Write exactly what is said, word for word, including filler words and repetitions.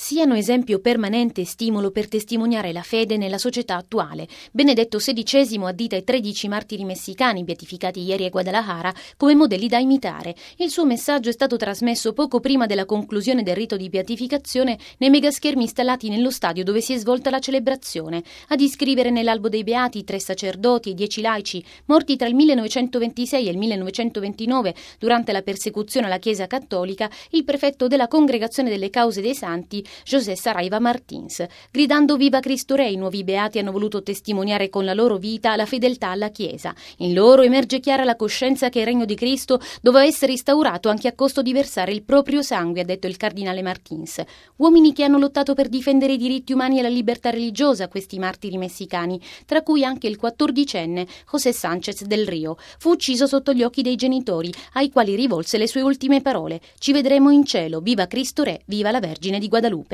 siano esempio permanente e stimolo per testimoniare la fede nella società attuale. Benedetto sedicesimo addita i tredici martiri messicani beatificati ieri a Guadalajara come modelli da imitare. Il suo messaggio è stato trasmesso poco prima della conclusione del rito di beatificazione nei megaschermi installati nello stadio dove si è svolta la celebrazione. Ad iscrivere nell'albo dei beati tre sacerdoti e dieci laici morti tra il millenovecentoventisei e il millenovecentoventinove durante la persecuzione alla Chiesa cattolica, il prefetto della Congregazione delle Cause dei Santi, José Saraiva Martins. Gridando Viva Cristo Re, i nuovi beati hanno voluto testimoniare con la loro vita la fedeltà alla Chiesa. In loro emerge chiara la coscienza che il regno di Cristo doveva essere instaurato anche a costo di versare il proprio sangue, ha detto il cardinale Martins. Uomini che hanno lottato per difendere i diritti umani e la libertà religiosa, questi martiri messicani, tra cui anche il quattordicenne José Sánchez del Rio. Fu ucciso sotto gli occhi dei genitori, ai quali rivolse le sue ultime parole: «Ci vedremo in cielo, viva Cristo Re, viva la Vergine di Guadalupe».